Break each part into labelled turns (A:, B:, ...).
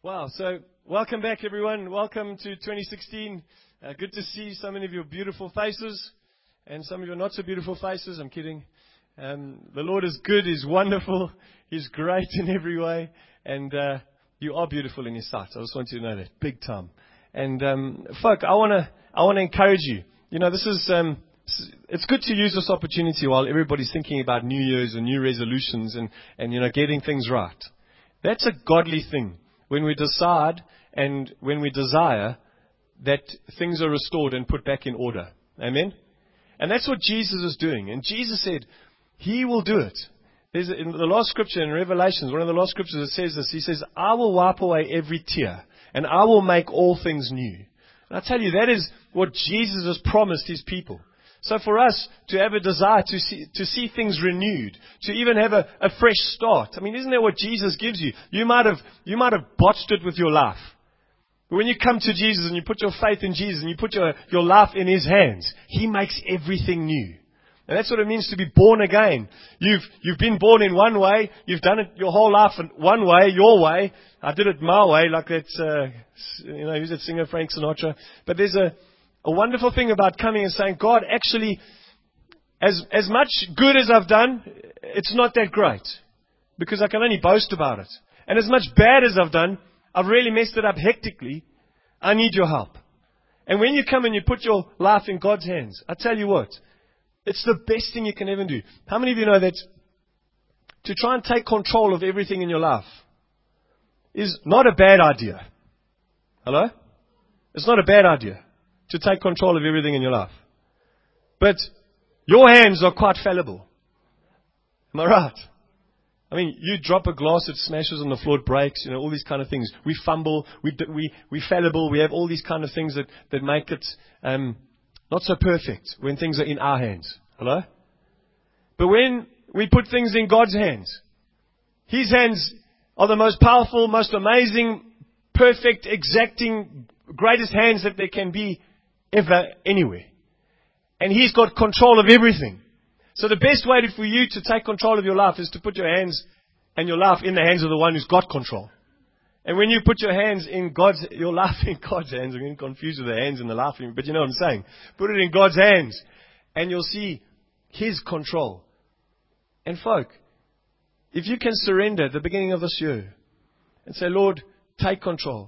A: Wow, so welcome back everyone. Welcome to 2016. Good to see so many of your beautiful faces and some of your not so beautiful faces. I'm kidding. The Lord is good, He's wonderful, He's great in every way, and you are beautiful in His sight. I just want you to know that, big time. And folk, I want to encourage you. You know, this is it's good to use this opportunity while everybody's thinking about New Year's and new resolutions and you know, getting things right. That's a godly thing. When we decide and when we desire that things are restored and put back in order. Amen? And that's what Jesus is doing. And Jesus said, He will do it. There's in the last scripture in Revelations, one of the last scriptures that says this. He says, I will wipe away every tear and I will make all things new. And I tell you, that is what Jesus has promised His people. So for us to have a desire to see things renewed, to even have a fresh start. I mean, isn't that what Jesus gives you? You might have botched it with your life. But when you come to Jesus and you put your faith in Jesus and you put your life in His hands, He makes everything new. And that's what it means to be born again. You've been born in one way. You've done it your whole life in one way, your way. I did it my way, like that, you know, who's that singer, Frank Sinatra. But there's a wonderful thing about coming and saying, God, actually, as much good as I've done, it's not that great. Because I can only boast about it. And as much bad as I've done, I've really messed it up hectically. I need your help. And when you come and you put your life in God's hands, I tell you what, it's the best thing you can ever do. How many of you know that to try and take control of everything in your life is not a bad idea? Hello? It's not a bad idea to take control of everything in your life. But your hands are quite fallible. Am I right? I mean, you drop a glass, it smashes on the floor, it breaks, you know, all these kind of things. We fumble, we fallible, we have all these kind of things that make it not so perfect when things are in our hands. Hello? But when we put things in God's hands, His hands are the most powerful, most amazing, perfect, exacting, greatest hands that there can be ever, anywhere. And He's got control of everything. So the best way for you to take control of your life is to put your hands and your life in the hands of the one who's got control. And when you put your life in God's hands, I'm getting confused with the hands and the life, but you know what I'm saying. Put it in God's hands and you'll see His control. And folk, if you can surrender at the beginning of this year and say, Lord, take control.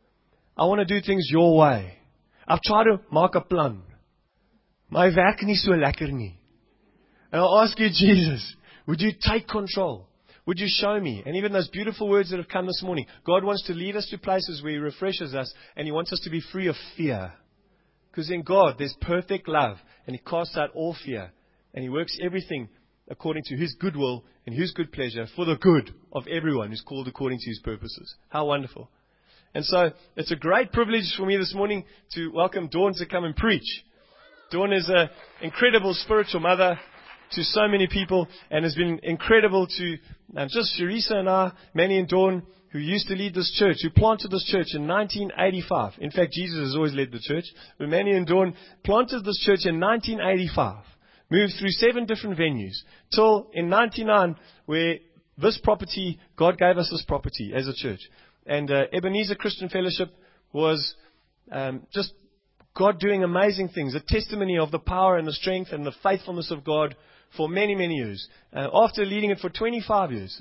A: I want to do things your way. I've tried to maak 'n plan. Maar hy werk nie so lekker nie. And I'll ask you, Jesus, would you take control? Would you show me? And even those beautiful words that have come this morning. God wants to lead us to places where He refreshes us and He wants us to be free of fear. Because in God, there's perfect love and He casts out all fear. And He works everything according to His good will and His good pleasure for the good of everyone who's called according to His purposes. How wonderful. And so it's a great privilege for me this morning to welcome Dawn to come and preach. Dawn is an incredible spiritual mother to so many people and has been incredible to just Sharisa and I, Manny and Dawn, who used to lead this church, who planted this church in 1985. In fact, Jesus has always led the church. But Manny and Dawn planted this church in 1985, moved through 7 different venues, till in 99, where this property, God gave us this property as a church. And Ebenezer Christian Fellowship was just God doing amazing things, a testimony of the power and the strength and the faithfulness of God for many, many years. After leading it for 25 years,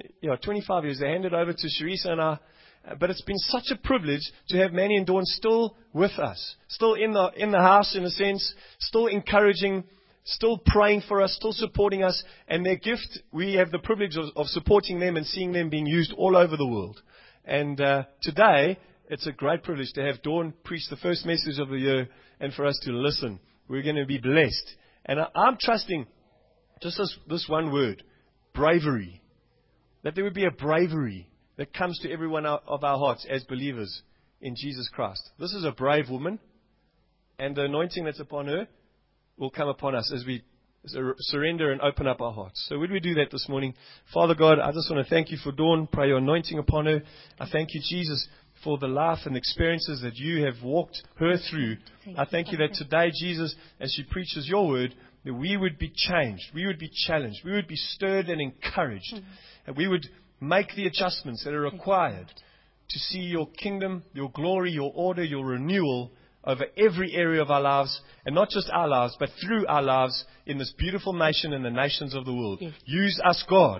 A: 25 years, they handed over to Sharisa and I. But it's been such a privilege to have Manny and Dawn still with us, still in the house in a sense, still encouraging, still praying for us, still supporting us. And their gift, we have the privilege of supporting them and seeing them being used all over the world. And today, it's a great privilege to have Dawn preach the first message of the year and for us to listen. We're going to be blessed. And I'm trusting just this one word, bravery. That there would be a bravery that comes to every one of our hearts as believers in Jesus Christ. This is a brave woman, and the anointing that's upon her will come upon us as we surrender and open up our hearts. So would we do that this morning? Father God, I just want to thank You for Dawn. Pray Your anointing upon her. I thank You, Jesus, for the life and experiences that You have walked her through. I thank You that today, Jesus, as she preaches Your word, that we would be changed, we would be challenged, we would be stirred and encouraged, and we would make the adjustments that are required to see your kingdom, your glory, your order, your renewal over every area of our lives, and not just our lives, but through our lives in this beautiful nation and the nations of the world.
B: Yes.
A: Use us, God.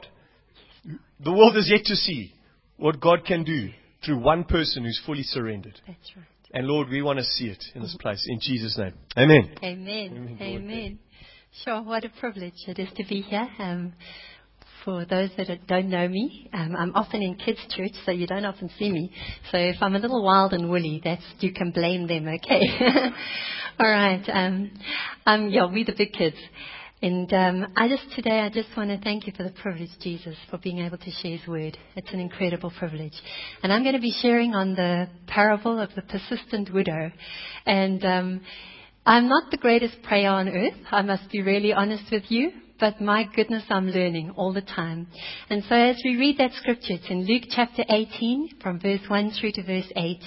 A: The world is yet to see what God can do through one person who's fully surrendered.
B: That's right.
A: And Lord, we want to see it in this place. In Jesus' name. Amen.
B: Amen.
A: Amen.
B: Amen. Sure, what a privilege it is to be here. For those that don't know me, I'm often in kids' church, so you don't often see me. So if I'm a little wild and woolly, you can blame them, okay? All right. We're the big kids. And I just want to thank you for the privilege, Jesus, for being able to share His word. It's an incredible privilege. And I'm going to be sharing on the parable of the persistent widow. And I'm not the greatest prayer on earth. I must be really honest with you. But my goodness, I'm learning all the time. And so as we read that scripture, it's in Luke chapter 18, from verse 1 through to verse 8.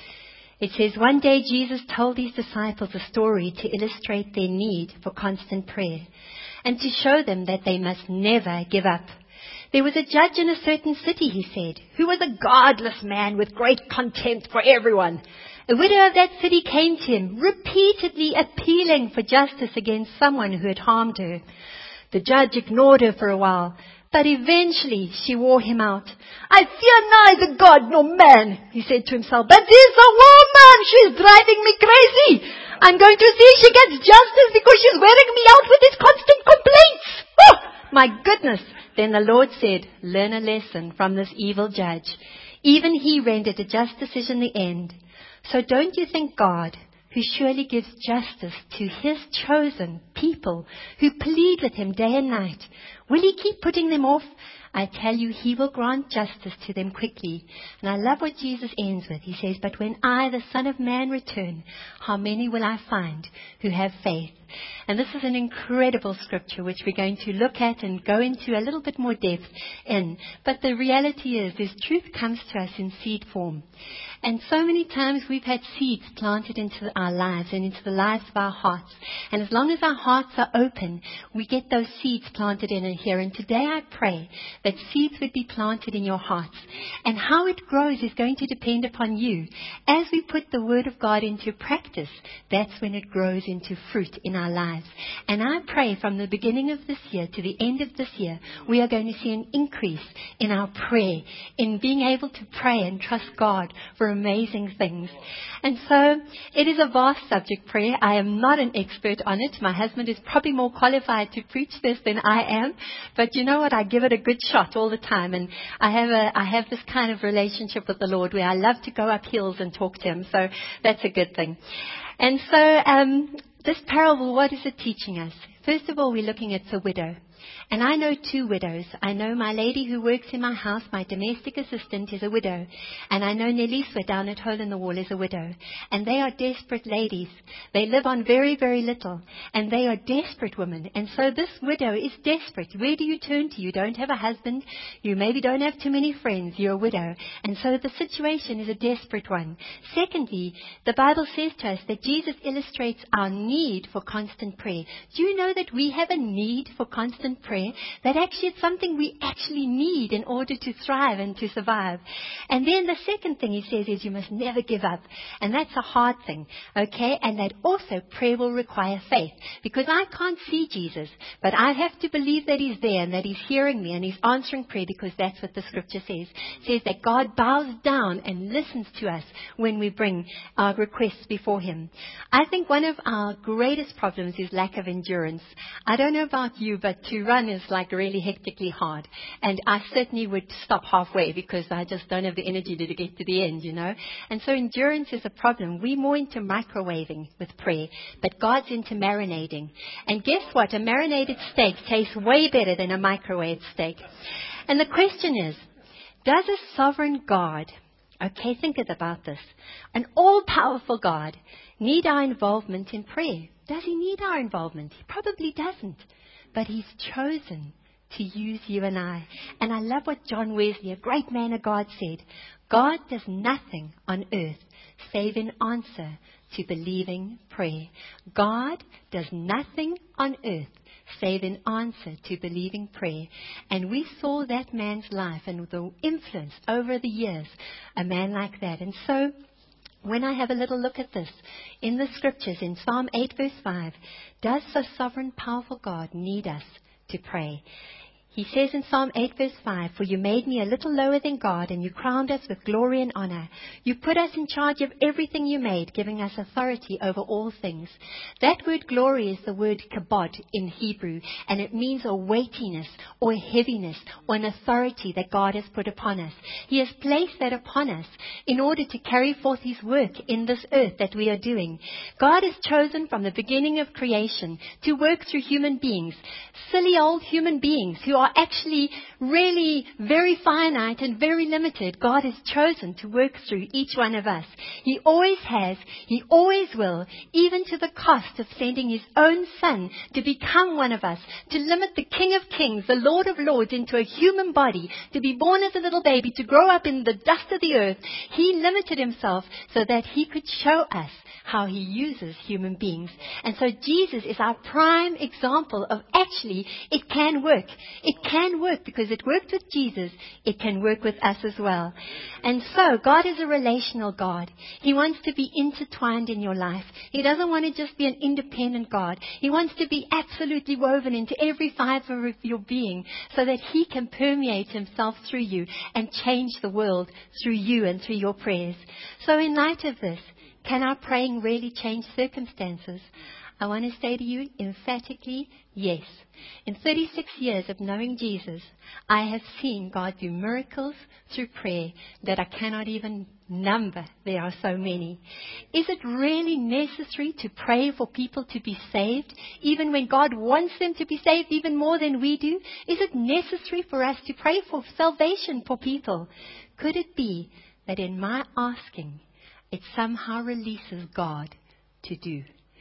B: It says, one day Jesus told His disciples a story to illustrate their need for constant prayer and to show them that they must never give up. There was a judge in a certain city, he said, who was a godless man with great contempt for everyone. A widow of that city came to him, repeatedly appealing for justice against someone who had harmed her. The judge ignored her for a while, but eventually she wore him out. I fear neither God nor man, he said to himself, but this a woman, she's driving me crazy. I'm going to see if she gets justice because she's wearing me out with these constant complaints. Oh, my goodness. Then the Lord said, learn a lesson from this evil judge. Even he rendered a just decision in the end. So don't you think God, who surely gives justice to His chosen people who plead with Him day and night, will He keep putting them off? I tell you, He will grant justice to them quickly. And I love what Jesus ends with. He says, but when I, the Son of Man, return, how many will I find who have faith? And this is an incredible scripture which we're going to look at and go into a little bit more depth in. But the reality is, this truth comes to us in seed form. And so many times we've had seeds planted into our lives and into the lives of our hearts. And as long as our hearts are open, we get those seeds planted in here. And today I pray that seeds would be planted in your hearts. And how it grows is going to depend upon you. As we put the Word of God into practice, that's when it grows into fruit in our lives. And I pray from the beginning of this year to the end of this year, we are going to see an increase in our prayer, in being able to pray and trust God for amazing things. And so it is a vast subject, prayer. I am not an expert on it. My husband is probably more qualified to preach this than I am. But you know what? I give it a good shot all the time. And I have this kind of relationship with the Lord where I love to go up hills and talk to Him. So that's a good thing. And so this parable, what is it teaching us? First of all, we're looking at the widow. And I know two widows. I know my lady who works in my house, my domestic assistant, is a widow. And I know Neliswa down at Hole in the Wall is a widow. And they are desperate ladies. They live on very, very little. And they are desperate women. And so this widow is desperate. Where do you turn to? You don't have a husband. You maybe don't have too many friends. You're a widow. And so the situation is a desperate one. Secondly, the Bible says to us that Jesus illustrates our need for constant prayer. Do you know that we have a need for constant prayer? That actually it's something we actually need in order to thrive and to survive. And then the second thing he says is you must never give up. And that's a hard thing, okay? And that also prayer will require faith. Because I can't see Jesus, but I have to believe that He's there and that He's hearing me and He's answering prayer, because that's what the scripture says. It says that God bows down and listens to us when we bring our requests before Him. I think one of our greatest problems is lack of endurance. I don't know about you, but to run is like really hectically hard. And I certainly would stop halfway because I just don't have the energy to get to the end, you know. And so endurance is a problem. We're more into microwaving with prayer, but God's into marinating. And guess what? A marinated steak tastes way better than a microwave steak. And the question is, does a sovereign God, okay, think about this, an all-powerful God, need our involvement in prayer? Does He need our involvement? He probably doesn't. But He's chosen to use you and I. And I love what John Wesley, a great man of God, said. God does nothing on earth save in answer to believing prayer. God does nothing on earth save in answer to believing prayer. And we saw that man's life and the influence over the years, a man like that. And so, when I have a little look at this, in the scriptures, in Psalm 8 verse 5, does the sovereign, powerful God need us to pray? He says in Psalm 8 verse 5, "For you made me a little lower than God, and you crowned us with glory and honor. You put us in charge of everything you made, giving us authority over all things." That word glory is the word kabod in Hebrew, and it means a weightiness or a heaviness or an authority that God has put upon us. He has placed that upon us in order to carry forth His work in this earth that we are doing. God has chosen from the beginning of creation to work through human beings, silly old human beings who are actually really very finite and very limited. God has chosen to work through each one of us. He always has, He always will, even to the cost of sending His own Son to become one of us, to limit the King of Kings, the Lord of Lords, into a human body, to be born as a little baby, to grow up in the dust of the earth. He limited Himself so that He could show us how He uses human beings. And so Jesus is our prime example of actually it can work. It can work because it worked with Jesus. It can work with us as well. And so God is a relational God. He wants to be intertwined in your life. He doesn't want to just be an independent God. He wants to be absolutely woven into every fiber of your being so that He can permeate Himself through you and change the world through you and through your prayers. So in light of this, can our praying really change circumstances? I want to say to you emphatically, yes. In 36 years of knowing Jesus, I have seen God do miracles through prayer that I cannot even number. There are so many. Is it really necessary to pray for people to be saved, even when God wants them to be saved even more than we do? Is it necessary for us to pray for salvation for people? Could it be that in my asking, it somehow releases God to do?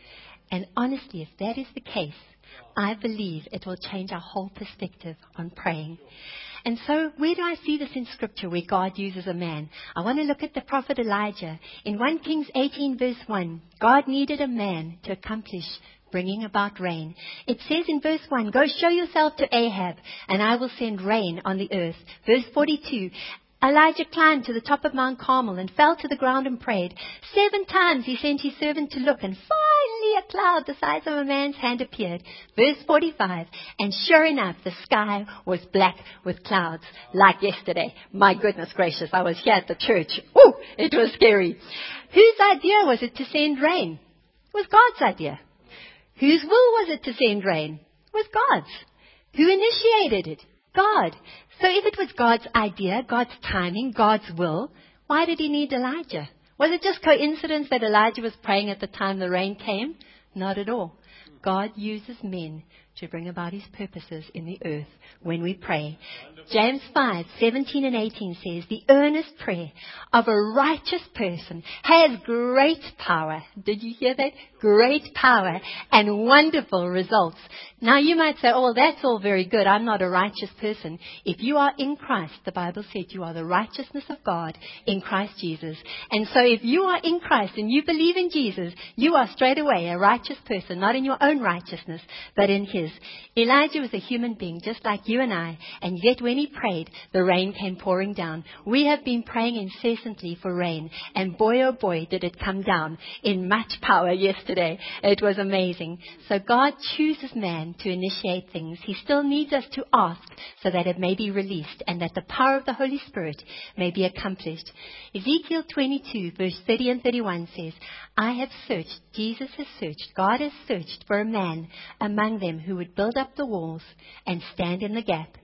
B: And honestly, if that is the case, I believe it will change our whole perspective on praying. And so where do I see this in Scripture where God uses a man? I want to look at the prophet Elijah. In 1 Kings 18 verse 1, God needed a man to accomplish bringing about rain. It says in verse 1, "Go show yourself to Ahab, and I will send rain on the earth." Verse 42, Elijah climbed to the top of Mount Carmel and fell to the ground and prayed. 7 times he sent his servant to look, and finally a cloud the size of a man's hand appeared. Verse 45, and sure enough, the sky was black with clouds, like yesterday. My goodness gracious, I was here at the church. Ooh, it was scary. Whose idea was it to send rain? It was God's idea. Whose will was it to send rain? It was God's. Who initiated it? God. So if it was God's idea, God's timing, God's will, why did He need Elijah? Was it just coincidence that Elijah was praying at the time the rain came? Not at all. God uses men to bring about His purposes in the earth when we pray. James 5:17 and 18 says, "The earnest prayer of a righteous person has great power." Did you hear that? Great power and wonderful results. Now you might say, "Oh, well, that's all very good. I'm not a righteous person." If you are in Christ, the Bible said you are the righteousness of God in Christ Jesus. And so if you are in Christ and you believe in Jesus, you are straight away a righteous person, not in your own righteousness, but in His. Elijah was a human being just like you and I, and yet when he prayed, the rain came pouring down. We have been praying incessantly for rain, and boy oh boy did it come down in much power yesterday. It was amazing. So God chooses man to initiate things. He still needs us to ask so that it may be released and that the power of the Holy Spirit may be accomplished. Ezekiel 22 verse 30 and 31 says, "I have searched," Jesus has searched, God has searched for a man among them who would build up the walls and stand in the gap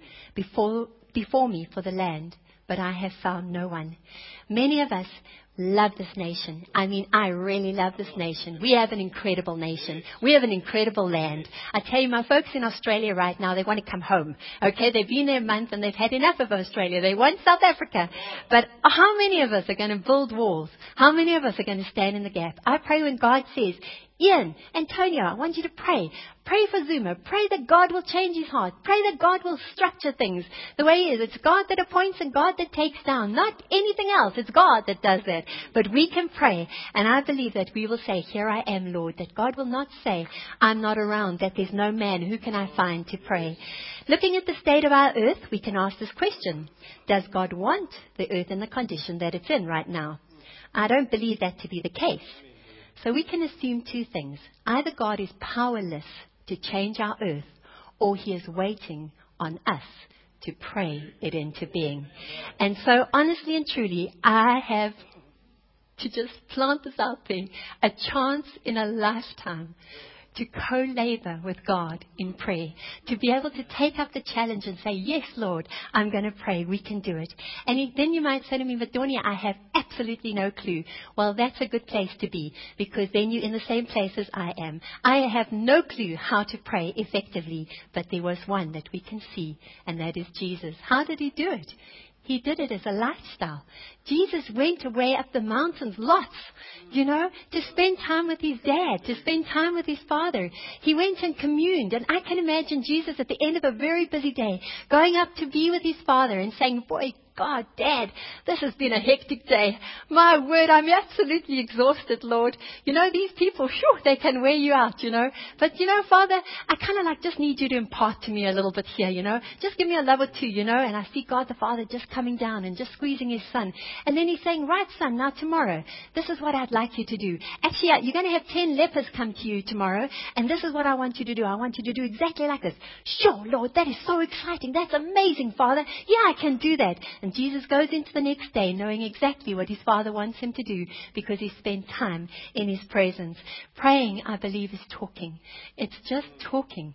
B: before me for the land, but I have found no one. Many of us love this nation. I mean, I really love this nation. We have an incredible nation. We have an incredible land. I tell you, my folks in Australia right now, they want to come home. Okay, they've been there a month and they've had enough of Australia. They want South Africa. But how many of us are going to build walls? How many of us are going to stand in the gap? I pray when God says, "Ian, Antonio, I want you to pray. Pray for Zuma. Pray that God will change his heart. Pray that God will structure things the way He is." It's God that appoints and God that takes down, not anything else. It's God that does that. But we can pray, and I believe that we will say, here I am, Lord, that God will not say, I'm not around, that there's no man, who can I find to pray? Looking at the state of our earth, we can ask this question. Does God want the earth in the condition that it's in right now? I don't believe that to be the case. So we can assume two things. Either God is powerless to change our earth, or he is waiting on us to pray it into being. And so honestly and truly, I have to just plant this out there, a chance in a lifetime to co-labor with God in prayer, to be able to take up the challenge and say, yes, Lord, I'm going to pray. We can do it. And then you might say to me, but Dornie, I have absolutely no clue. Well, that's a good place to be, because then you're in the same place as I am. I have no clue how to pray effectively, but there was one that we can see, and that is Jesus. How did he do it? He did it as a lifestyle. Jesus went away up the mountains lots, to spend time with his dad, to spend time with his father. He went and communed. And I can imagine Jesus at the end of a very busy day going up to be with his father and saying, boy, God, Dad, this has been a hectic day. My word, I'm absolutely exhausted, Lord. These people, they can wear you out, But, Father, I kind of just need you to impart to me a little bit here, Just give me a love or two, And I see God the Father just coming down and just squeezing his son. And then he's saying, right, son, now tomorrow, this is what I'd like you to do. Actually, you're going to have 10 lepers come to you tomorrow, and this is what I want you to do. I want you to do exactly like this. Sure, Lord, that is so exciting. That's amazing, Father. Yeah, I can do that. And Jesus goes into the next day knowing exactly what his Father wants him to do, because he spent time in his presence. Praying, I believe, is talking. It's just talking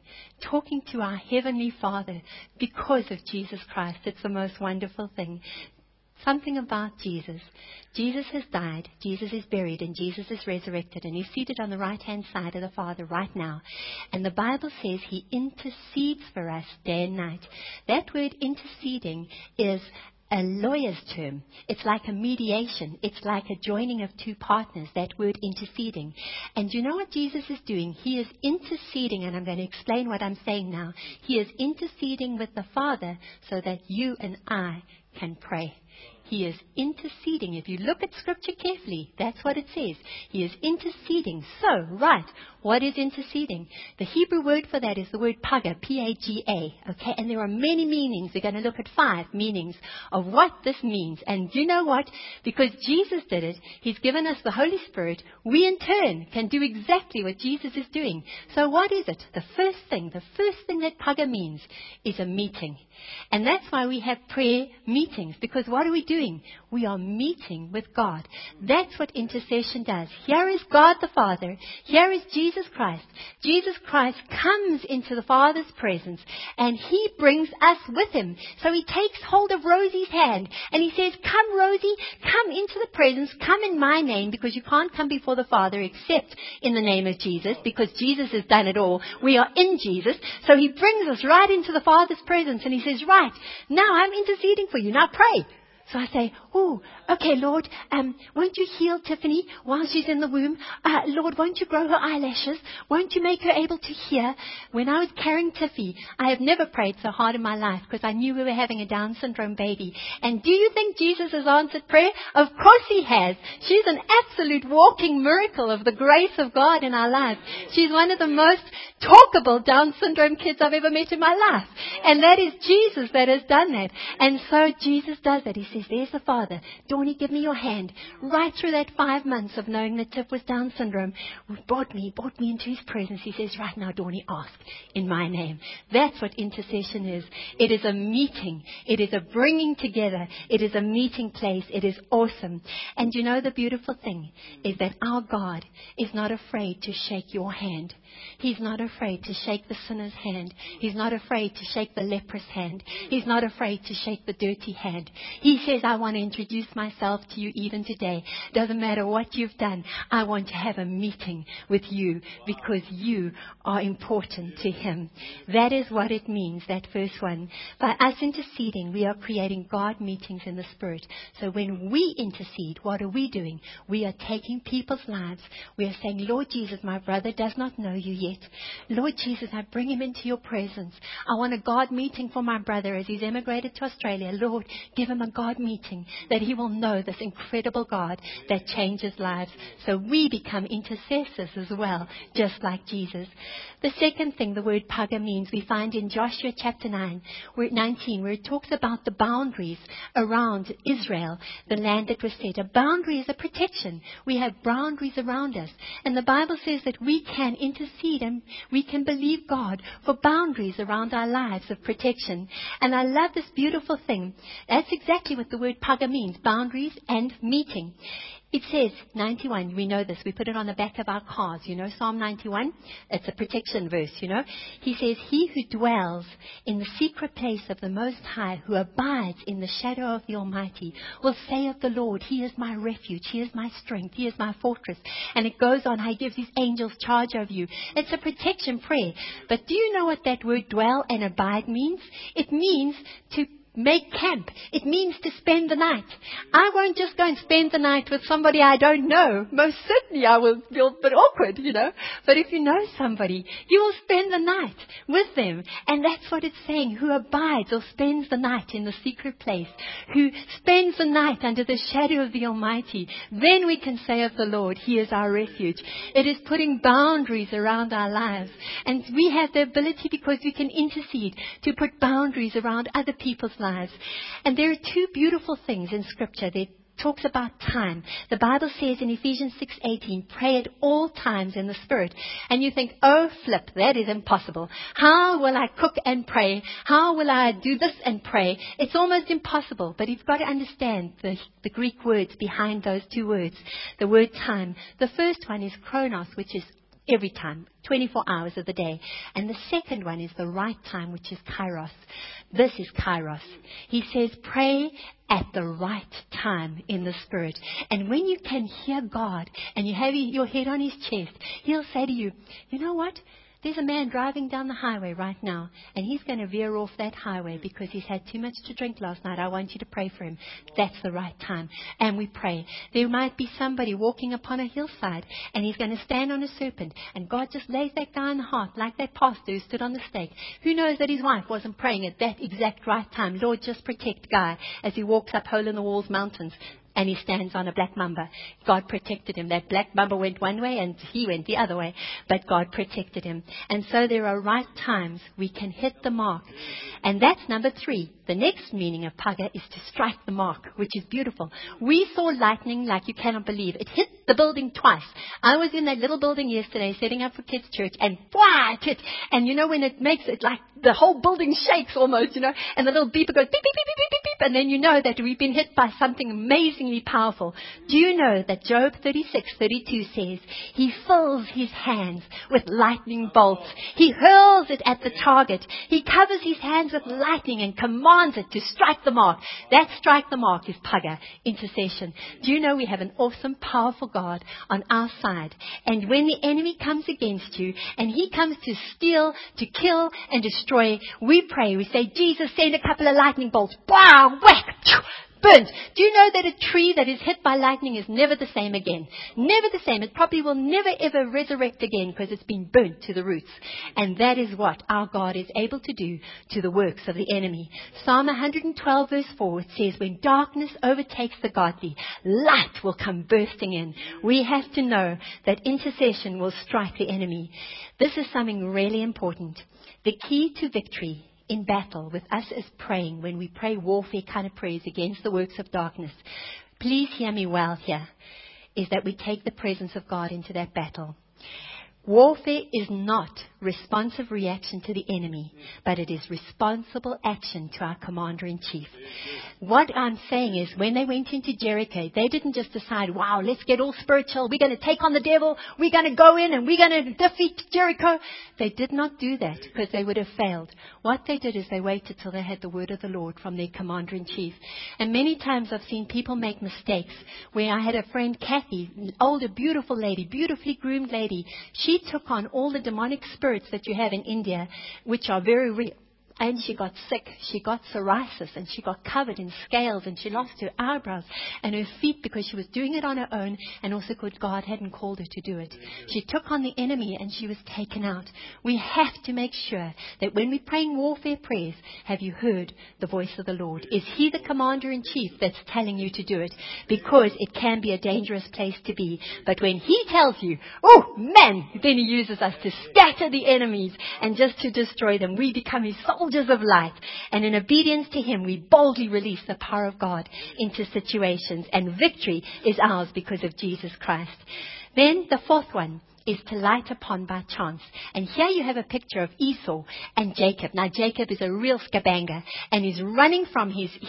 B: to our Heavenly Father because of Jesus Christ. It's the most wonderful thing. Something about Jesus. Jesus has died, Jesus is buried, and Jesus is resurrected, and he's seated on the right-hand side of the Father right now. And the Bible says he intercedes for us day and night. That word interceding is a lawyer's term. It's like a mediation. It's like a joining of two partners, that word interceding. And you know what Jesus is doing? He is interceding, and I'm going to explain what I'm saying now. He is interceding with the Father so that you and I can pray. He is interceding. If you look at Scripture carefully, that's what it says. He is interceding. So, right, what is interceding? The Hebrew word for that is the word paga, P-A-G-A. Okay, and there are many meanings. We're going to look at 5 meanings of what this means. And you know what? Because Jesus did it, he's given us the Holy Spirit. We in turn can do exactly what Jesus is doing. So what is it? The first thing that paga means is a meeting. And that's why we have prayer meetings, because what are we doing? We are meeting with God. That's what intercession does. Here is God the Father. Here is Jesus Christ. Jesus Christ comes into the Father's presence, and he brings us with him. So he takes hold of Rosie's hand and he says, come Rosie, come into the presence, come in my name, because you can't come before the Father except in the name of Jesus, because Jesus has done it all. We are in Jesus. So he brings us right into the Father's presence, and he says, right, now I'm interceding for you. Now pray. So I say, oh, okay, Lord, won't you heal Tiffany while she's in the womb? Lord, won't you grow her eyelashes? Won't you make her able to hear? When I was carrying Tiffy, I have never prayed so hard in my life, because I knew we were having a Down syndrome baby. And do you think Jesus has answered prayer? Of course he has. She's an absolute walking miracle of the grace of God in our lives. She's one of the most talkable Down syndrome kids I've ever met in my life. And that is Jesus that has done that. And so Jesus does that. He says, there's the Father. Dornie, give me your hand. Right through that 5 months of knowing that Tiff was Down syndrome, brought me into his presence. He says, right now, Dornie, ask in my name. That's what intercession is. It is a meeting. It is a bringing together. It is a meeting place. It is awesome. And you know, the beautiful thing is that our God is not afraid to shake your hand. He's not afraid to shake the sinner's hand. He's not afraid to shake the leprous hand. He's not afraid to shake the dirty hand. He says, I want to introduce myself to you even today. Doesn't matter what you've done. I want to have a meeting with you, because you are important to him. That is what it means, that first one. By us interceding, we are creating God meetings in the Spirit. So when we intercede, what are we doing? We are taking people's lives. We are saying, Lord Jesus, my brother does not know you yet. Lord Jesus, I bring him into your presence. I want a God meeting for my brother as he's emigrated to Australia. Lord, give him a God God meeting, that he will know this incredible God that changes lives. So we become intercessors as well, just like Jesus. The second thing the word paga means, we find in Joshua chapter 19, where it talks about the boundaries around Israel, the land that was set. A boundary is a protection. We have boundaries around us. And the Bible says that we can intercede and we can believe God for boundaries around our lives of protection. And I love this beautiful thing. That's exactly what the word paga means, boundaries and meeting. It says, 91, we know this, we put it on the back of our cars, Psalm 91, it's a protection verse, He says, he who dwells in the secret place of the Most High, who abides in the shadow of the Almighty, will say of the Lord, he is my refuge, he is my strength, he is my fortress. And it goes on, he gives his angels charge over you. It's a protection prayer. But do you know what that word dwell and abide means? It means to make camp. It means to spend the night. I won't just go and spend the night with somebody I don't know. Most certainly I will feel a bit awkward, But if you know somebody, you will spend the night with them. And that's what it's saying. Who abides or spends the night in the secret place. Who spends the night under the shadow of the Almighty. Then we can say of the Lord, he is our refuge. It is putting boundaries around our lives. And we have the ability, because we can intercede, to put boundaries around other people's lives. And there are two beautiful things in Scripture that talks about time. The Bible says in Ephesians 6:18, pray at all times in the Spirit. And you think, oh, flip, that is impossible. How will I cook and pray? How will I do this and pray? It's almost impossible. But you've got to understand the Greek words behind those two words. The word time. The first one is chronos, which is every time, 24 hours of the day. And the second one is the right time, which is kairos. This is kairos. He says, pray at the right time in the Spirit. And when you can hear God and you have your head on his chest, he'll say to you, you know what? There's a man driving down the highway right now, and he's going to veer off that highway because he's had too much to drink last night. I want you to pray for him. That's the right time. And we pray. There might be somebody walking upon a hillside, and he's going to stand on a serpent, and God just lays that guy in the heart, like that pastor who stood on the stake. Who knows that his wife wasn't praying at that exact right time? Lord, just protect Guy as he walks up Hole in the Walls mountains. And he stands on a black mamba. God protected him. That black mamba went one way and he went the other way. But God protected him. And so there are right times we can hit the mark. And that's number 3. The next meaning of paga is to strike the mark, which is beautiful. We saw lightning like you cannot believe. It hit the building twice. I was in that little building yesterday setting up for kids' church, and it hit. And when it makes it like the whole building shakes almost, and the little beeper goes beep, beep, beep, beep, beep, beep, and then you know that we've been hit by something amazingly powerful. Do you know that Job 36:32 says he fills his hands with lightning bolts. He hurls it at the target. He covers his hands with lightning and commands it to strike the mark. That strike the mark is paga, intercession. Do you know we have an awesome, powerful God on our side? And when the enemy comes against you and he comes to steal, to kill and destroy, we pray. We say, Jesus, send a couple of lightning bolts. Wow, whack, burnt. Do you know that a tree that is hit by lightning is never the same again? Never the same. It probably will never ever resurrect again because it's been burnt to the roots. And that is what our God is able to do to the works of the enemy. Psalm 112 verse 4, it says, when darkness overtakes the godly, light will come bursting in. We have to know that intercession will strike the enemy. This is something really important. The key to victory in battle with us as praying, when we pray warfare kind of prayers against the works of darkness, please hear me well here, is that we take the presence of God into that battle. Warfare is not responsive reaction to the enemy, but it is responsible action to our commander-in-chief. What I'm saying is, when they went into Jericho, they didn't just decide, wow, let's get all spiritual. We're going to take on the devil. We're going to go in and we're going to defeat Jericho. They did not do that because they would have failed. What they did is they waited till they had the word of the Lord from their commander-in-chief. And many times I've seen people make mistakes. Where I had a friend, Kathy, an older, beautiful lady, beautifully groomed lady. She took on all the demonic spirits that you have in India, which are very real. And she got sick, she got psoriasis, and she got covered in scales, and she lost her eyebrows and her feet because she was doing it on her own, and also because God hadn't called her to do it. She took on the enemy and she was taken out. We have to make sure that when we're praying warfare prayers, have you heard the voice of the Lord? Is He the commander-in-chief that's telling you to do it? Because it can be a dangerous place to be. But when He tells you, oh man, then He uses us to scatter the enemies and just to destroy them. We become His soldiers of light, and in obedience to Him we boldly release the power of God into situations, and victory is ours because of Jesus Christ. Then the fourth one is to light upon by chance. And here you have a picture of Esau and Jacob. Now Jacob is a real scabanger, and he's running from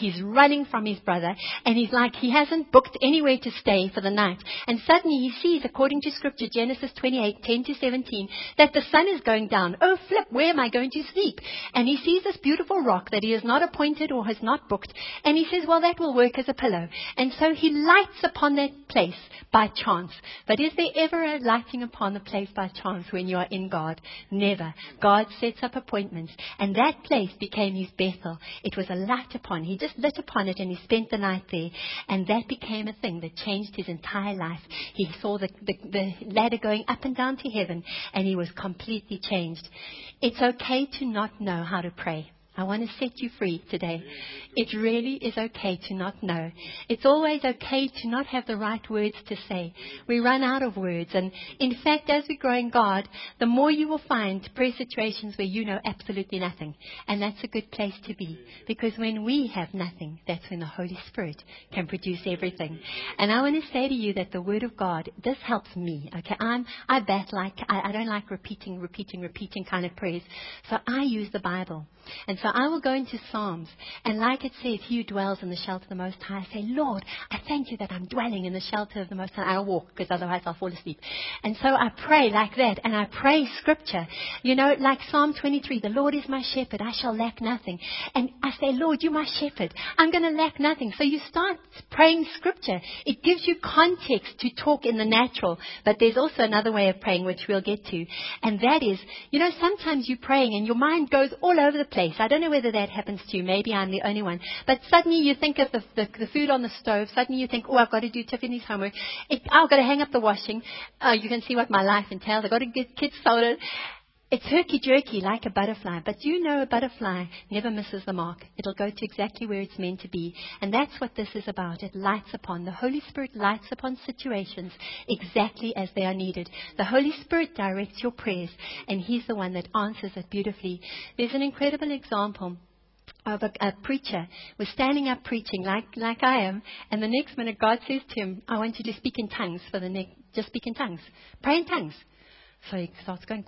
B: his brother, and he's like, he hasn't booked anywhere to stay for the night. And suddenly he sees, according to scripture, Genesis 28:10-17, that the sun is going down. Oh flip, where am I going to sleep? And he sees this beautiful rock that he has not appointed or has not booked, and he says, well, that will work as a pillow. And so he lights upon that place by chance. But is there ever a lighting upon the place by chance when you are in God? Never. God sets up appointments, and that place became his Bethel. It was a light upon. He just lit upon it, and he spent the night there, and that became a thing that changed his entire life. He saw the ladder going up and down to heaven, and he was completely changed. It's okay to not know how to pray. I want to set you free today. It really is okay to not know. It's always okay to not have the right words to say. We run out of words. And in fact, as we grow in God, the more you will find prayer situations where you know absolutely nothing. And that's a good place to be. Because when we have nothing, that's when the Holy Spirit can produce everything. And I want to say to you that the Word of God, this helps me. Okay, I don't like repeating kind of prayers. So I use the Bible. And so I will go into Psalms, and like it says, he who dwells in the shelter of the Most High, I say, Lord, I thank you that I'm dwelling in the shelter of the Most High. I'll walk, because otherwise I'll fall asleep. And so I pray like that, and I pray scripture. You know, like Psalm 23, the Lord is my shepherd, I shall lack nothing. And I say, Lord, you're my shepherd, I'm going to lack nothing. So you start praying scripture. It gives you context to talk in the natural, but there's also another way of praying, which we'll get to. And that is, you know, sometimes you're praying and your mind goes all over the place. I don't know whether that happens to you. Maybe I'm the only one. But suddenly you think of the food on the stove. Suddenly you think, oh, I've got to do Tiffany's homework. I've got to hang up the washing. You can see what my life entails. I've got to get kids sorted. It's herky-jerky like a butterfly. But you know a butterfly never misses the mark. It'll go to exactly where it's meant to be. And that's what this is about. It lights upon. The Holy Spirit lights upon situations exactly as they are needed. The Holy Spirit directs your prayers, and He's the one that answers it beautifully. There's an incredible example of a preacher was standing up preaching like I am, and the next minute God says to him, I want you to speak in tongues just speak in tongues. Pray in tongues. So he starts going,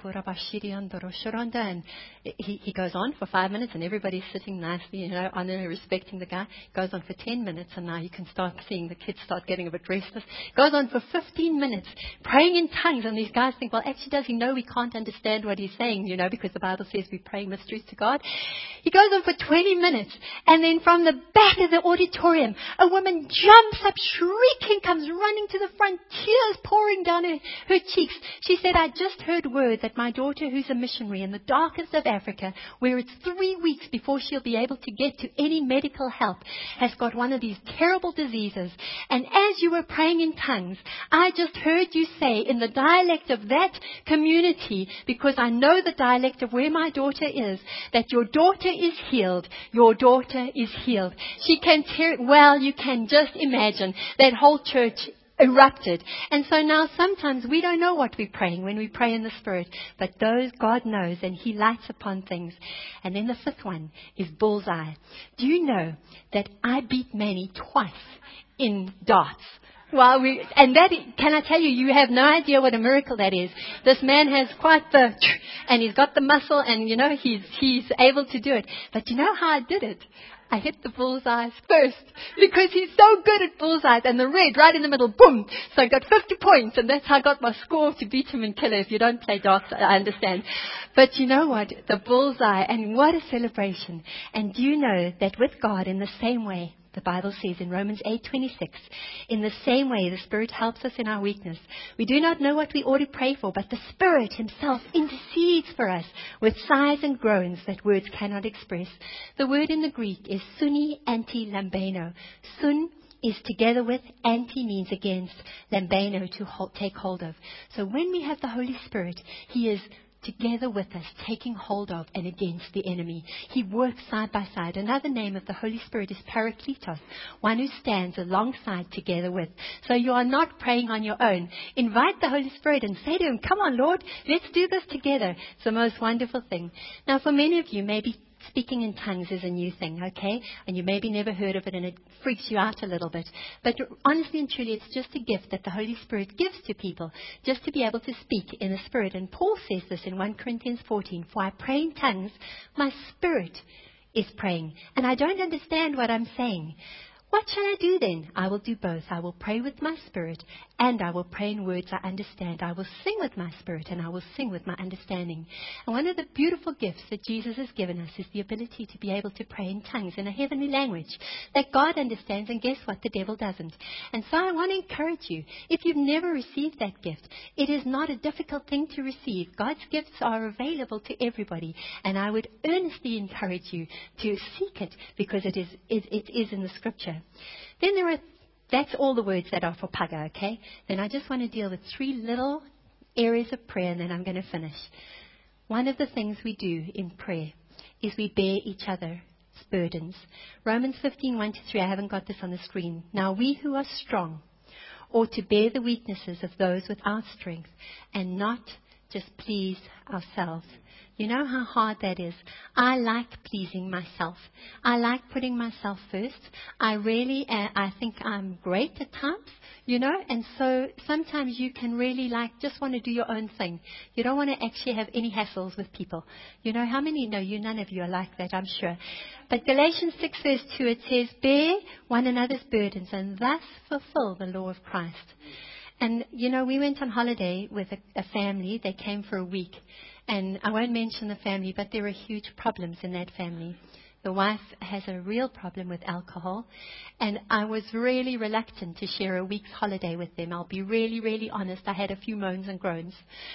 B: and he goes on for 5 minutes, and everybody's sitting nicely, you know, honoring, respecting the guy. Goes on for 10 minutes, and now you can start seeing the kids start getting a bit restless. Goes on for 15 minutes, praying in tongues, and these guys think, well, actually, does he know we can't understand what he's saying, you know, because the Bible says we pray mysteries to God. He goes on for 20 minutes, and then from the back of the auditorium, a woman jumps up, shrieking, comes running to the front, tears pouring down her cheeks. She said, I just heard word that my daughter, who's a missionary in the darkest of Africa, where it's 3 weeks before she'll be able to get to any medical help, has got one of these terrible diseases. And as you were praying in tongues, I just heard you say in the dialect of that community, because I know the dialect of where my daughter is, that your daughter is healed. Your daughter is healed. She can well, you can just imagine that whole church erupted. And so now sometimes we don't know what we're praying when we pray in the Spirit, but those God knows, and He lights upon things. And then the fifth one is bullseye. Do you know that I beat Manny twice in darts? Well, can I tell you, you have no idea what a miracle that is. This man has quite and he's got the muscle, and you know, he's able to do it. But you know how I did it? I hit the bullseyes first, because he's so good at bullseyes, and the red right in the middle, boom. So I got 50 points, and that's how I got my score to beat him in killer. If you don't play darts, I understand. But you know what? The bullseye, and what a celebration. And do you know that with God, in the same way, The Bible says in Romans 8:26, in the same way the Spirit helps us in our weakness. We do not know what we ought to pray for, but the Spirit himself intercedes for us with sighs and groans that words cannot express. The word in the Greek is suni anti lambano. Sun is together with, anti means against, lambano to take hold of. So when we have the Holy Spirit, he is together with us, taking hold of and against the enemy. He works side by side. Another name of the Holy Spirit is Parakletos, one who stands alongside together with. So you are not praying on your own. Invite the Holy Spirit and say to him, come on, Lord, let's do this together. It's the most wonderful thing. Now, for many of you, maybe speaking in tongues is a new thing, okay? And you maybe never heard of it and it freaks you out a little bit. But honestly and truly, it's just a gift that the Holy Spirit gives to people, just to be able to speak in the Spirit. And Paul says this in 1 Corinthians 14, for I pray in tongues, my spirit is praying, and I don't understand what I'm saying. What shall I do then? I will do both. I will pray with my spirit, and I will pray in words I understand. I will sing with my spirit, and I will sing with my understanding. And one of the beautiful gifts that Jesus has given us is the ability to be able to pray in tongues in a heavenly language that God understands, and guess what? The devil doesn't. And so I want to encourage you, if you've never received that gift, it is not a difficult thing to receive. God's gifts are available to everybody, and I would earnestly encourage you to seek it, because it is in the Scripture. Then that's all the words that are for Paga, okay? Then I just want to deal with 3 little areas of prayer, and then I'm going to finish. One of the things we do in prayer is we bear each other's burdens. Romans 15:1-3, I haven't got this on the screen. Now we who are strong ought to bear the weaknesses of those without strength and not just please ourselves. You know how hard that is. I like pleasing myself. I like putting myself first. I think I'm great at times, and so sometimes you can really just want to do your own thing. You don't want to actually have any hassles with people. How many? No, none of you are like that, I'm sure. But Galatians 6:2, it says, bear one another's burdens and thus fulfill the law of Christ. And, we went on holiday with a family. They came for a week. And I won't mention the family, but there are huge problems in that family. The wife has a real problem with alcohol. And I was really reluctant to share a week's holiday with them. I'll be really, really honest. I had a few moans and groans.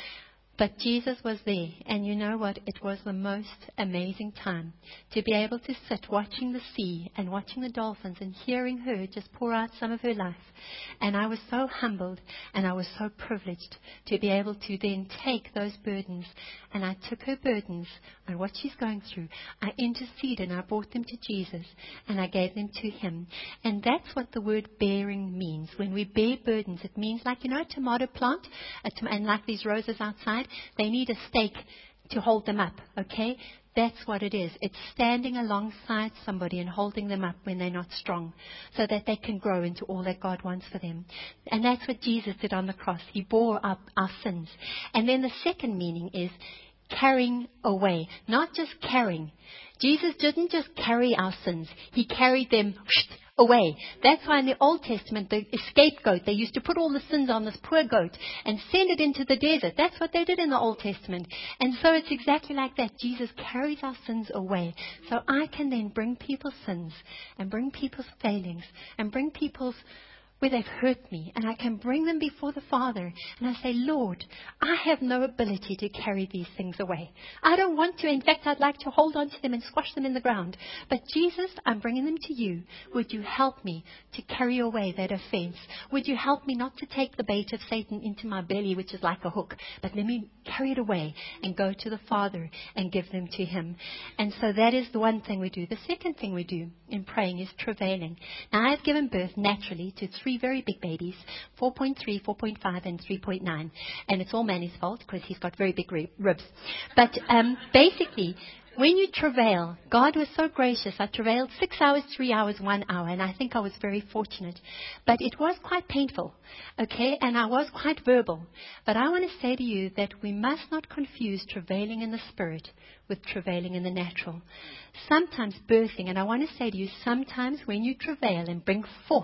B: But Jesus was there, and you know what? It was the most amazing time to be able to sit watching the sea and watching the dolphins and hearing her just pour out some of her life. And I was so humbled, and I was so privileged to be able to then take those burdens, and I took her burdens and what she's going through. I interceded, and I brought them to Jesus, and I gave them to him. And that's what the word bearing means. When we bear burdens, it means like, a tomato plant, and like these roses outside, they need a stake to hold them up, okay? That's what it is. It's standing alongside somebody and holding them up when they're not strong, so that they can grow into all that God wants for them. And that's what Jesus did on the cross. He bore up our sins. And then the second meaning is carrying away, not just carrying. Jesus didn't just carry our sins. He carried them away. That's why in the Old Testament, the scapegoat, they used to put all the sins on this poor goat and send it into the desert. That's what they did in the Old Testament. And so it's exactly like that. Jesus carries our sins away. So I can then bring people's sins and bring people's failings and bring people's where they've hurt me, and I can bring them before the Father, and I say, Lord, I have no ability to carry these things away. I don't want to. In fact, I'd like to hold on to them and squash them in the ground. But Jesus, I'm bringing them to you. Would you help me to carry away that offense? Would you help me not to take the bait of Satan into my belly, which is like a hook, but let me carry it away and go to the Father and give them to him. And so that is the one thing we do. The second thing we do in praying is travailing. Now, I've given birth naturally to 3 very big babies, 4.3, 4.5, and 3.9. And it's all Manny's fault because he's got very big ribs. But basically, when you travail, God was so gracious. I travailed 6 hours, 3 hours, 1 hour, and I think I was very fortunate. But it was quite painful, okay, and I was quite verbal. But I want to say to you that we must not confuse travailing in the spirit with travailing in the natural. Sometimes birthing, and I want to say to you, sometimes when you travail and bring forth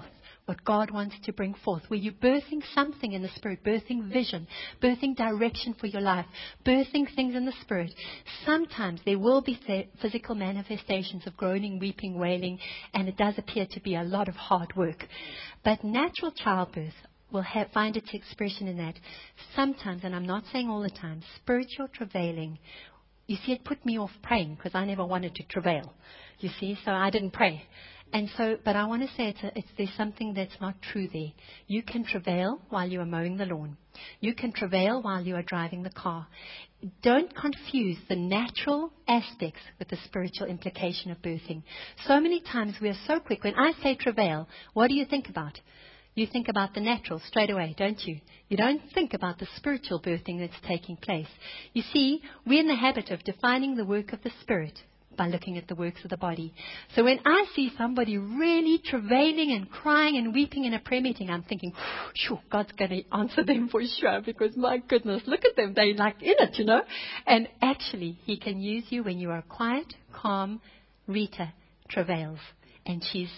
B: what God wants to bring forth, where you're birthing something in the Spirit, birthing vision, birthing direction for your life, birthing things in the Spirit, sometimes there will be physical manifestations of groaning, weeping, wailing, and it does appear to be a lot of hard work. But natural childbirth will find its expression in that. Sometimes, and I'm not saying all the time, spiritual travailing. You see, it put me off praying because I never wanted to travail. You see, so I didn't pray. And so, but I want to say there's something that's not true there. You can travail while you are mowing the lawn. You can travail while you are driving the car. Don't confuse the natural aspects with the spiritual implication of birthing. So many times we are so quick. When I say travail, what do you think about? You think about the natural straight away, don't you? You don't think about the spiritual birthing that's taking place. You see, we're in the habit of defining the work of the Spirit by looking at the works of the body. So when I see somebody really travailing and crying and weeping in a prayer meeting, I'm thinking, sure, God's going to answer them for sure, because my goodness, look at them. They're like in it, you know. And actually, He can use you when you are quiet, calm. Rita travails, and she's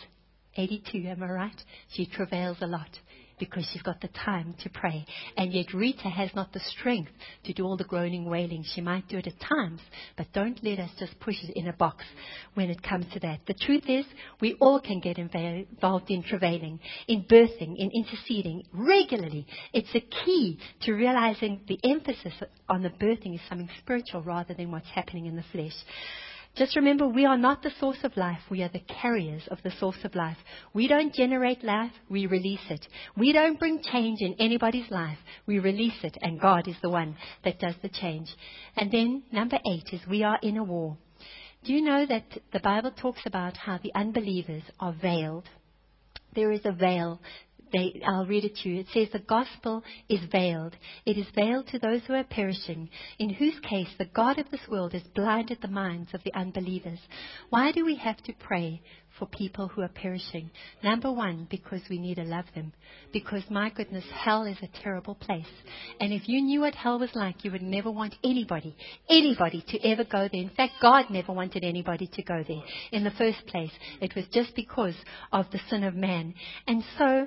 B: 82, am I right? She travails a lot because she's got the time to pray. And yet Rita has not the strength to do all the groaning, wailing. She might do it at times, but don't let us just push it in a box when it comes to that. The truth is, we all can get involved in travailing, in birthing, in interceding regularly. It's a key to realizing the emphasis on the birthing is something spiritual rather than what's happening in the flesh. Just remember, we are not the source of life. We are the carriers of the source of life. We don't generate life. We release it. We don't bring change in anybody's life. We release it, and God is the one that does the change. And then, number 8 is we are in a war. Do you know that the Bible talks about how the unbelievers are veiled? There is a veil. I'll read it to you. It says, the gospel is veiled. It is veiled to those who are perishing, in whose case the God of this world has blinded the minds of the unbelievers. Why do we have to pray for people who are perishing? Number one, because we need to love them. Because, my goodness, hell is a terrible place. And if you knew what hell was like, you would never want anybody to ever go there. In fact, God never wanted anybody to go there in the first place. It was just because of the sin of man. And so,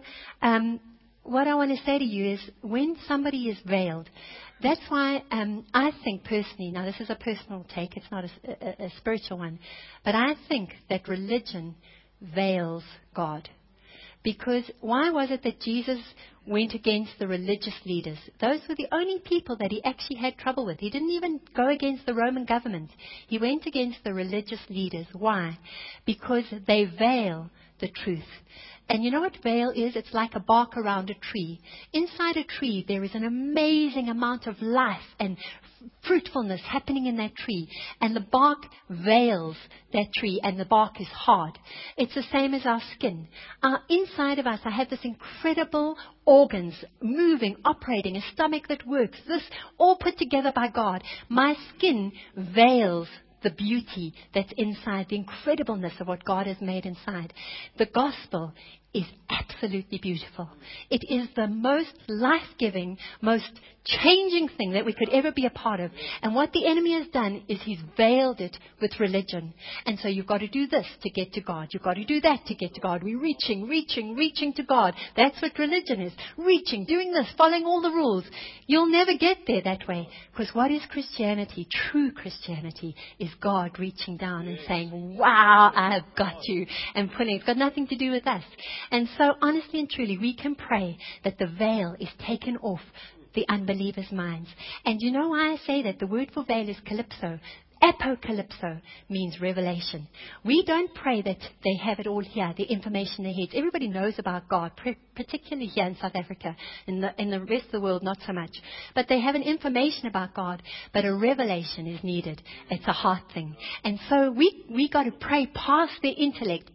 B: what I want to say to you is, when somebody is veiled, that's why I think personally, now this is a personal take, it's not a spiritual one, but I think that religion veils God. Because why was it that Jesus went against the religious leaders? Those were the only people that He actually had trouble with. He didn't even go against the Roman government. He went against the religious leaders. Why? Because they veil the truth. And you know what veil is? It's like a bark around a tree. Inside a tree, there is an amazing amount of life and fruitfulness happening in that tree. And the bark veils that tree, and the bark is hard. It's the same as our skin. Inside of us, I have this incredible organs moving, operating, a stomach that works. This all put together by God. My skin veils the beauty that's inside, the incredibleness of what God has made inside. The gospel is absolutely beautiful. It is the most life-giving, most changing thing that we could ever be a part of. And what the enemy has done is he's veiled it with religion. And so you've got to do this to get to God. You've got to do that to get to God. We're reaching to God. That's what religion is. Reaching, doing this, following all the rules. You'll never get there that way. Because what is Christianity? True Christianity is God reaching down and saying, wow, I have got you. And pulling. It's got nothing to do with us. And so, honestly and truly, we can pray that the veil is taken off the unbelievers' minds. And you know why I say that? The word for veil is calypso. Apocalypso means revelation. We don't pray that they have it all here, the information in their heads. Everybody knows about God, particularly here in South Africa. In the rest of the world, not so much. But they have an information about God, but a revelation is needed. It's a heart thing. And so we got to pray past their intellect,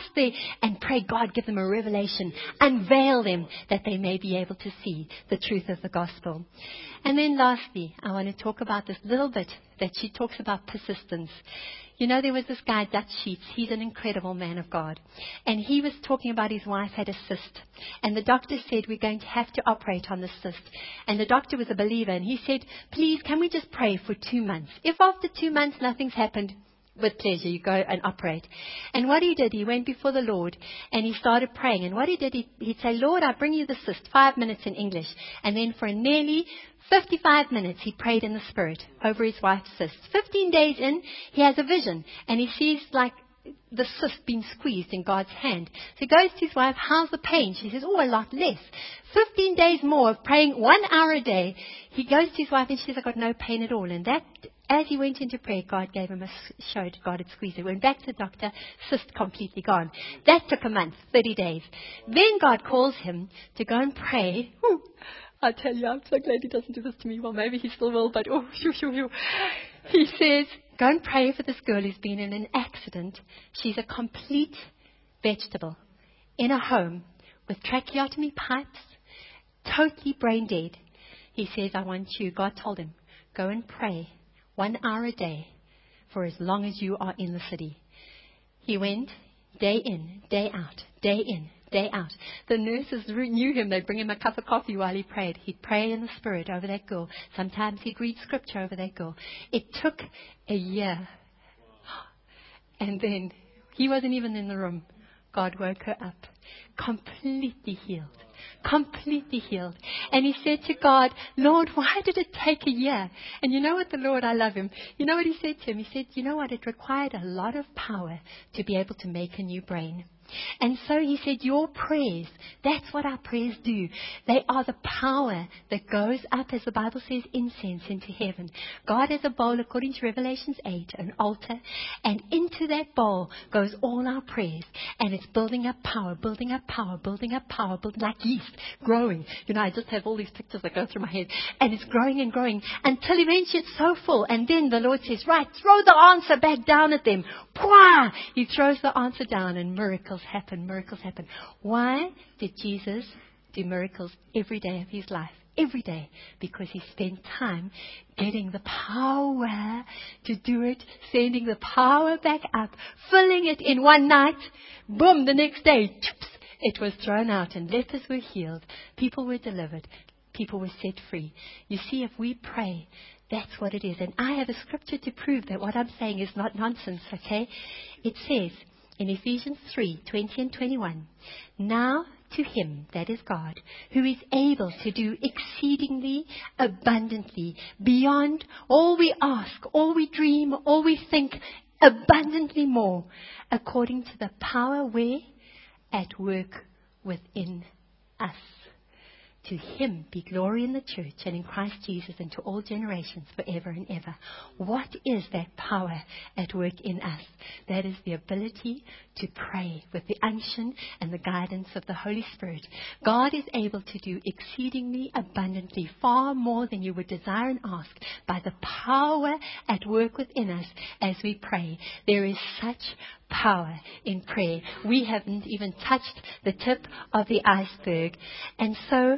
B: and pray, God, give them a revelation. Unveil them that they may be able to see the truth of the gospel. And then lastly, I want to talk about this little bit that she talks about persistence. You know, there was this guy, Dutch Sheets. He's an incredible man of God. And he was talking about his wife had a cyst. And the doctor said, we're going to have to operate on the cyst. And the doctor was a believer. And he said, please, can we just pray for 2 months? If after 2 months nothing's happened, with pleasure, you go and operate. And what he did, he went before the Lord and he started praying. And what he did, he'd say, Lord, I bring you the cyst, 5 minutes in English. And then for nearly 55 minutes, he prayed in the Spirit over his wife's cyst. 15 days in, he has a vision and he sees like the cyst being squeezed in God's hand. So he goes to his wife, how's the pain? She says, a lot less. 15 days more of praying 1 hour a day. He goes to his wife and she says, I got no pain at all. And that, as he went into prayer, God gave him showed God had squeezed it. Went back to the doctor, cyst completely gone. That took a month, 30 days. Then God calls him to go and pray. I tell you, I'm so glad he doesn't do this to me. Well, maybe he still will, but he says, go and pray for this girl who's been in an accident. She's a complete vegetable in a home with tracheotomy pipes, totally brain dead. He says, I want you, God told him, go and pray 1 hour a day for as long as you are in the city. He went day in, day out, day in, day out. The nurses knew him. They'd bring him a cup of coffee while he prayed. He'd pray in the Spirit over that girl. Sometimes he'd read scripture over that girl. It took a year. And then he wasn't even in the room. God woke her up, completely healed. Completely healed. And he said to God, Lord, why did it take a year? And you know what, the Lord, I love him. You know what he said to him? He said, you know what, it required a lot of power to be able to make a new brain. And so he said, your prayers, that's what our prayers do. They are the power that goes up, as the Bible says, incense into heaven. God has a bowl, according to Revelations 8, an altar, and into that bowl goes all our prayers. And it's building up power, building up power, building up power, building like yeast, growing. You know, I just have all these pictures that go through my head. And it's growing and growing until eventually it's so full. And then the Lord says, right, throw the answer back down at them. Pwah! He throws the answer down and miracles happen, miracles happen. Why did Jesus do miracles every day of his life? Every day. Because he spent time getting the power to do it, sending the power back up, filling it in one night. Boom, the next day, it was thrown out and lepers were healed. People were delivered. People were set free. You see, if we pray, that's what it is. And I have a scripture to prove that what I'm saying is not nonsense, okay? It says in Ephesians 3:20 and 21, now to him, that is God, who is able to do exceedingly abundantly, beyond all we ask, all we dream, all we think, abundantly more, according to the power where? At work within us. To him be glory in the church and in Christ Jesus and to all generations forever and ever. What is that power at work in us? That is the ability to pray with the unction and the guidance of the Holy Spirit. God is able to do exceedingly abundantly, far more than you would desire and ask, by the power at work within us as we pray. There is such power in prayer. We haven't even touched the tip of the iceberg. And so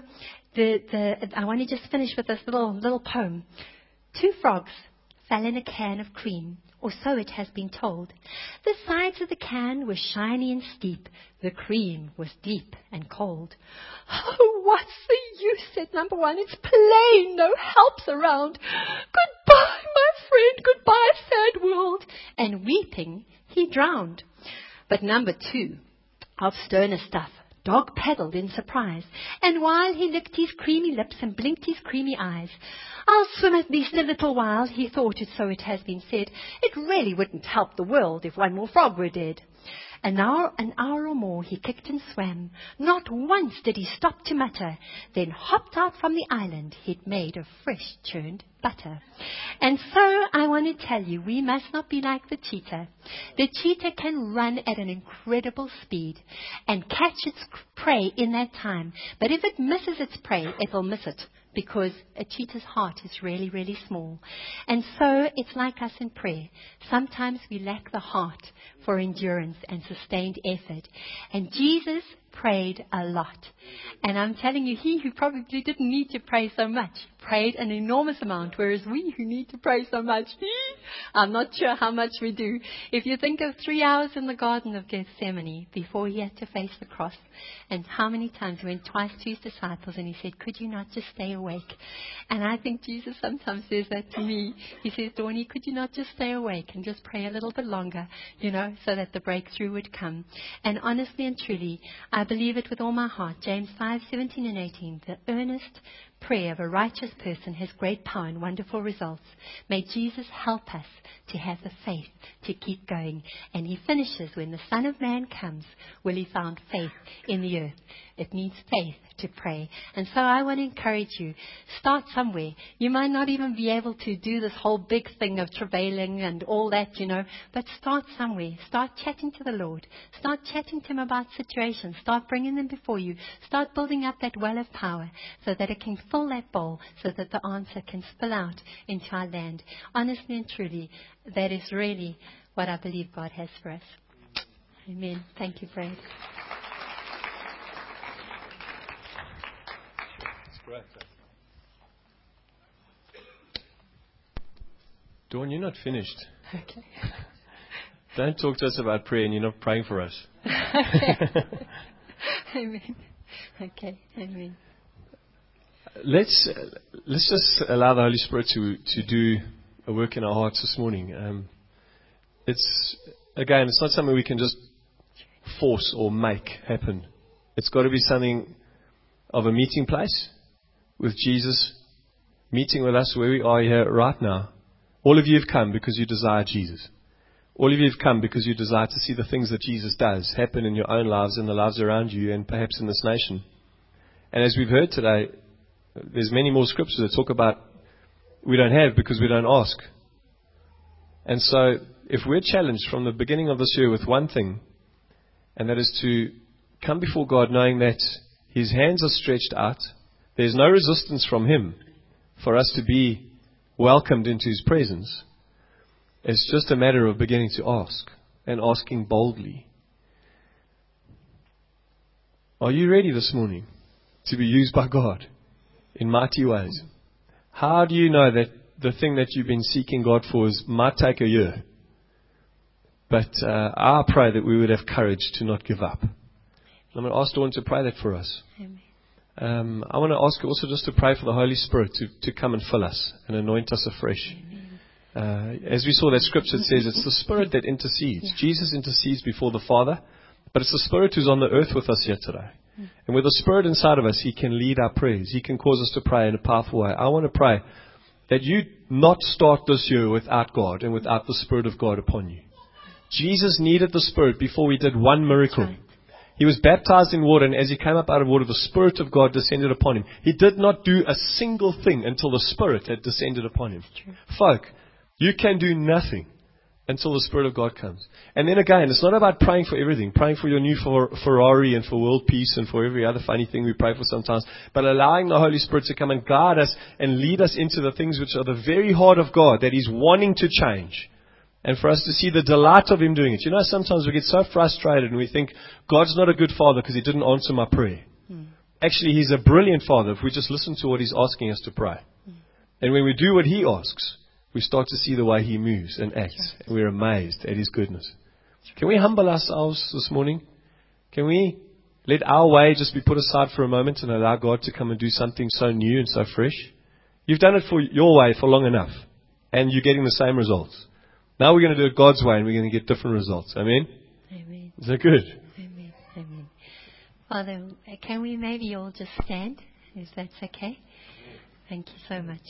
B: I want to just finish with this little poem. 2 frogs fell in a can of cream, or so it has been told. The sides of the can were shiny and steep. The cream was deep and cold. Oh, what's the use, said number 1. It's plain, no help's around. Goodbye, my friend, goodbye, sad world. And weeping, he drowned. But number 2, of sterner stuff, dog paddled in surprise, and while he licked his creamy lips and blinked his creamy eyes, I'll swim at least a little while, he thought, so it has been said. It really wouldn't help the world if one more frog were dead. An hour or more he kicked and swam. Not once did he stop to mutter. Then hopped out from the island he'd made of fresh churned butter. And so I want to tell you, we must not be like the cheetah. The cheetah can run at an incredible speed and catch its prey in that time. But if it misses its prey, it will miss it, because a cheetah's heart is really, really small. And so it's like us in prayer. Sometimes we lack the heart for endurance and sustained effort. And Jesus prayed a lot. And I'm telling you, he who probably didn't need to pray so much prayed an enormous amount, whereas we who need to pray so much, I'm not sure how much we do. If you think of 3 hours in the Garden of Gethsemane before he had to face the cross, and how many times he went twice to his disciples and he said, could you not just stay awake? And I think Jesus sometimes says that to me. He says, Dawnie, could you not just stay awake and just pray a little bit longer, so that the breakthrough would come? And honestly and truly, I believe it with all my heart. James 5:17 and 18, the earnest prayer of a righteous person has great power and wonderful results. May Jesus help us to have the faith to keep going. And he finishes, when the Son of Man comes, will he find faith in the earth? It needs faith to pray. And so I want to encourage you, start somewhere. You might not even be able to do this whole big thing of travailing and all that, but start somewhere. Start chatting to the Lord. Start chatting to him about situations. Start bringing them before you. Start building up that well of power so that it can fill that bowl, so that the answer can spill out into our land. Honestly and truly, that is really what I believe God has for us. Amen. Thank you, Brad.
A: Great. Dawn, you're not finished.
B: Okay.
A: Don't talk to us about prayer and you're not praying for us.
B: Amen. Okay. Amen.
A: Let's just allow the Holy Spirit to do a work in our hearts this morning. It's not something we can just force or make happen. It's got to be something of a meeting place with Jesus, meeting with us where we are here right now. All of you have come because you desire Jesus. All of you have come because you desire to see the things that Jesus does happen in your own lives and the lives around you and perhaps in this nation. And as we've heard today, there's many more scriptures that talk about we don't have because we don't ask. And so if we're challenged from the beginning of this year with one thing, and that is to come before God knowing that his hands are stretched out, there's no resistance from him for us to be welcomed into his presence. It's just a matter of beginning to ask and asking boldly. Are you ready this morning to be used by God in mighty ways? How do you know that the thing that you've been seeking God for might take a year? But I pray that we would have courage to not give up. I'm going to ask Dawn to pray that for us.
B: Amen.
A: I want to ask you also just to pray for the Holy Spirit to come and fill us and anoint us afresh. As we saw that scripture, it says it's the Spirit that intercedes. Yeah. Jesus intercedes before the Father, but it's the Spirit who's on the earth with us here today. And with the Spirit inside of us, he can lead our prayers. He can cause us to pray in a powerful way. I want to pray that you not start this year without God and without the Spirit of God upon you. Jesus needed the Spirit before he did one miracle. Right. He was baptized in water, and as he came up out of water, the Spirit of God descended upon him. He did not do a single thing until the Spirit had descended upon him. Folk, you can do nothing until the Spirit of God comes. And then again, it's not about praying for everything, praying for your new Ferrari and for world peace and for every other funny thing we pray for sometimes, but allowing the Holy Spirit to come and guide us and lead us into the things which are the very heart of God that he's wanting to change. And for us to see the delight of him doing it. Sometimes we get so frustrated and we think, God's not a good father because he didn't answer my prayer. Actually, he's a brilliant father if we just listen to what he's asking us to pray. And when we do what he asks, we start to see the way he moves and acts. And we're amazed at his goodness. Can we humble ourselves this morning? Can we let our way just be put aside for a moment and allow God to come and do something so new and so fresh? You've done it for your way for long enough. And you're getting the same results. Now we're going to do it God's way and we're going to get different results. Amen?
B: Amen.
A: Is that good?
B: Amen. Amen. Father, can we maybe all just stand? If that's okay? Thank you so much.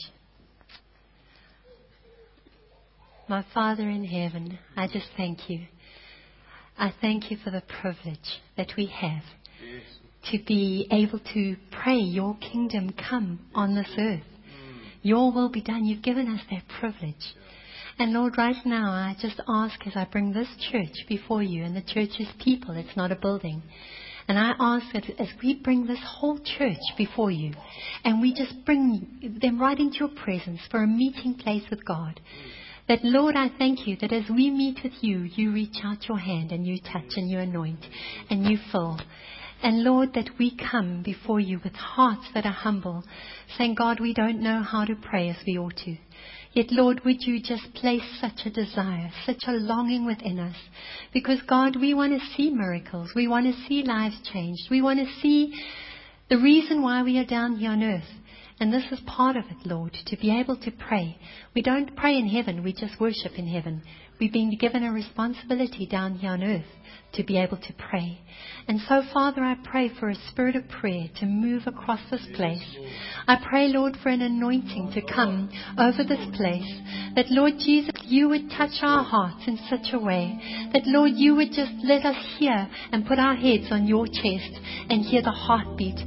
B: My Father in heaven, I just thank you. I thank you for the privilege that we have to be able to pray your kingdom come on this earth. Your will be done. You've given us that privilege. And Lord, right now, I just ask as I bring this church before you, and the church is people, it's not a building. And I ask that as we bring this whole church before you, and we just bring them right into your presence for a meeting place with God, that Lord, I thank you that as we meet with you, you reach out your hand and you touch and you anoint and you fill. And Lord, that we come before you with hearts that are humble, saying, God, we don't know how to pray as we ought to. Yet, Lord, would you just place such a desire, such a longing within us? Because, God, we want to see miracles. We want to see lives changed. We want to see the reason why we are down here on earth. And this is part of it, Lord, to be able to pray. We don't pray in heaven, we just worship in heaven. We've been given a responsibility down here on earth to be able to pray. And so, Father, I pray for a spirit of prayer to move across this place. I pray, Lord, for an anointing to come over this place. That, Lord Jesus, you would touch our hearts in such a way that, Lord, you would just let us hear and put our heads on your chest and hear the heartbeat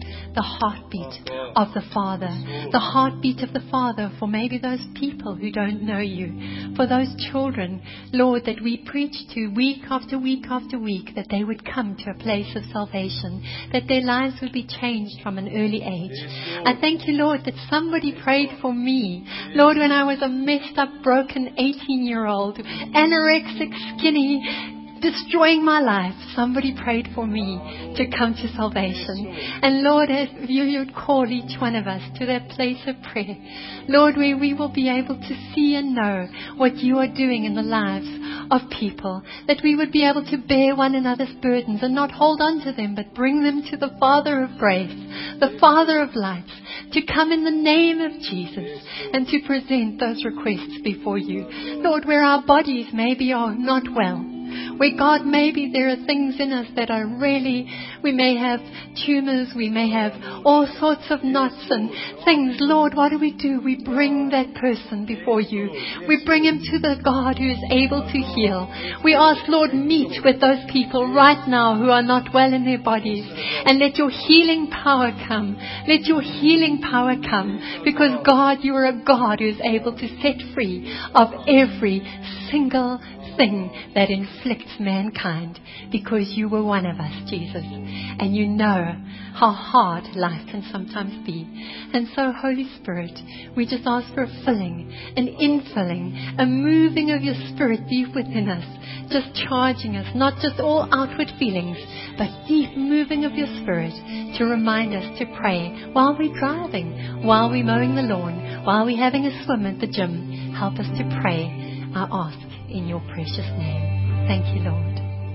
B: of the Father. The heartbeat of the Father for maybe those people who don't know you. For those children, Lord, that we preach to week after week after week, that they would come to a place of salvation, that their lives would be changed from an early age. I thank you, Lord, that somebody prayed for me. Lord, when I was a messed up, broken 18-year-old, anorexic, skinny, destroying my life, somebody prayed for me to come to salvation. And Lord, as you would call each one of us to that place of prayer, Lord, where we will be able to see and know what you are doing in the lives of people, that we would be able to bear one another's burdens and not hold on to them, but bring them to the Father of grace, the Father of lights, to come in the name of Jesus and to present those requests before you. Lord, where our bodies maybe are not well, where, God, maybe there are things in us that are really, we may have tumors, we may have all sorts of knots and things. Lord, what do? We bring that person before you. We bring him to the God who is able to heal. We ask, Lord, meet with those people right now who are not well in their bodies, and let your healing power come. Let your healing power come, because, God, you are a God who is able to set free of every single thing that inflicts mankind, because you were one of us, Jesus, and you know how hard life can sometimes be. And so, Holy Spirit, we just ask for a filling, an infilling, a moving of your Spirit deep within us, just charging us, not just all outward feelings, but deep moving of your Spirit to remind us to pray while we're driving, while we're mowing the lawn, while we're having a swim at the gym. Help us to pray, I ask, in your precious name. Thank you, Lord.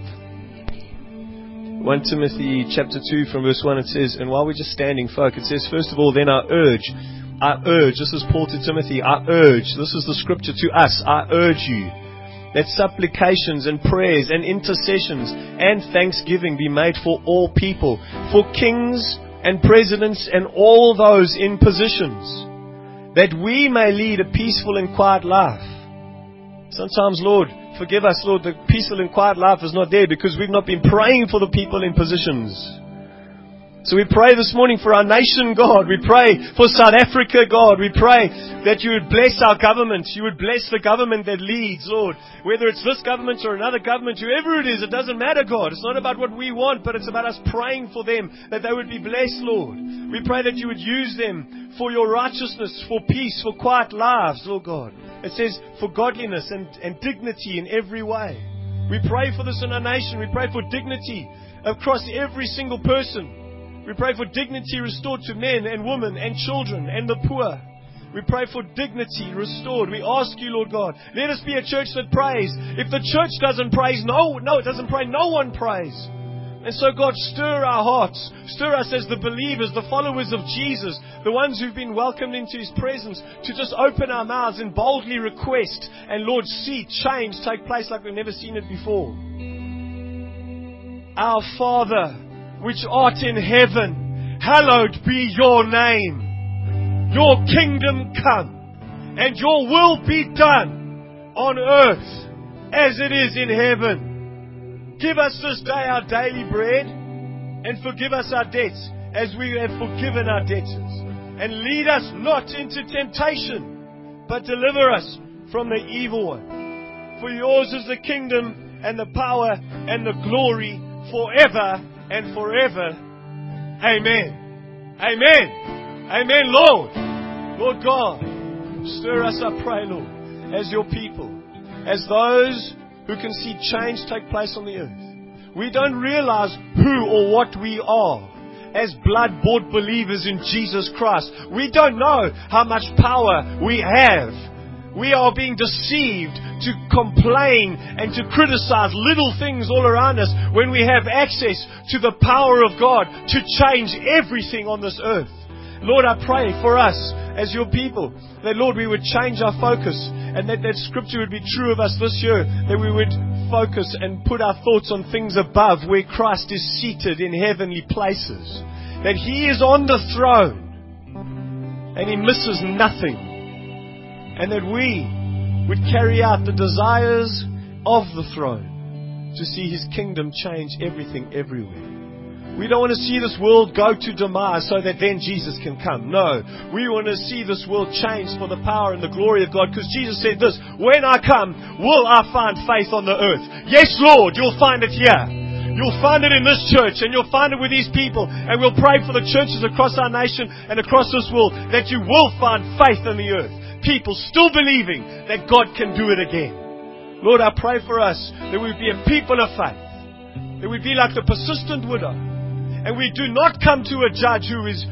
A: 1 Timothy chapter 2 from verse 1, it says, and while we're just standing, folk, it says, first of all, then I urge, this is Paul to Timothy, I urge, this is the scripture to us, I urge you, that supplications and prayers and intercessions and thanksgiving be made for all people, for kings and presidents and all those in positions, that we may lead a peaceful and quiet life. Sometimes, Lord, forgive us, Lord, the peaceful and quiet life is not there because we've not been praying for the people in positions. So we pray this morning for our nation, God. We pray for South Africa, God. We pray that you would bless our government. You would bless the government that leads, Lord. Whether it's this government or another government, whoever it is, it doesn't matter, God. It's not about what we want, but it's about us praying for them, that they would be blessed, Lord. We pray that you would use them for your righteousness, for peace, for quiet lives, Lord God. It says for godliness and dignity in every way. We pray for this in our nation. We pray for dignity across every single person. We pray for dignity restored to men and women and children and the poor. We pray for dignity restored. We ask you, Lord God, let us be a church that prays. If the church doesn't praise, it doesn't pray, no one prays. And so, God, stir our hearts. Stir us as the believers, the followers of Jesus, the ones who've been welcomed into His presence, to just open our mouths and boldly request. And, Lord, see change take place like we've never seen it before. Our Father, which art in heaven, hallowed be your name. Your kingdom come, and your will be done on earth as it is in heaven. Give us this day our daily bread, and forgive us our debts as we have forgiven our debtors. And lead us not into temptation, but deliver us from the evil one. For yours is the kingdom and the power and the glory forever and forever. Amen. Amen. Amen, Lord. Lord God, stir us, I pray, Lord, as your people, as those who can see change take place on the earth. We don't realize who or what we are as blood-bought believers in Jesus Christ. We don't know how much power we have. We are being deceived to complain and to criticize little things all around us when we have access to the power of God to change everything on this earth. Lord, I pray for us as your people that, Lord, we would change our focus and that scripture would be true of us this year, that we would focus and put our thoughts on things above where Christ is seated in heavenly places, that He is on the throne and He misses nothing, and that we would carry out the desires of the throne to see His kingdom change everything everywhere. We don't want to see this world go to demise so that then Jesus can come. No, we want to see this world change for the power and the glory of God, because Jesus said this, when I come, will I find faith on the earth? Yes, Lord, you'll find it here. You'll find it in this church, and you'll find it with these people, and we'll pray for the churches across our nation and across this world that you will find faith on the earth. People still believing that God can do it again. Lord, I pray for us that we'd be a people of faith, that we'd be like the persistent widow, and we do not come to a judge who is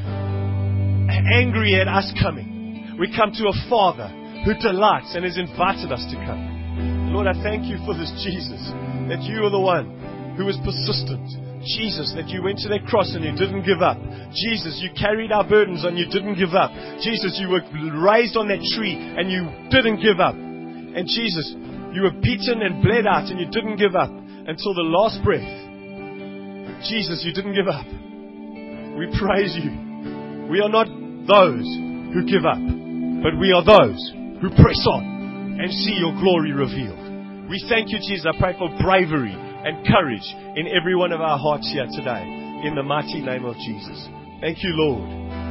A: angry at us coming. We come to a Father who delights and has invited us to come. Lord, I thank you for this Jesus, that you are the one who was persistent. Jesus, that you went to that cross and you didn't give up. Jesus, you carried our burdens and you didn't give up. Jesus, you were raised on that tree and you didn't give up. And Jesus, you were beaten and bled out and you didn't give up until the last breath. Jesus, you didn't give up. We praise you. We are not those who give up, but we are those who press on and see your glory revealed. We thank you, Jesus. I pray for bravery and courage in every one of our hearts here today, in the mighty name of Jesus. Thank you, Lord.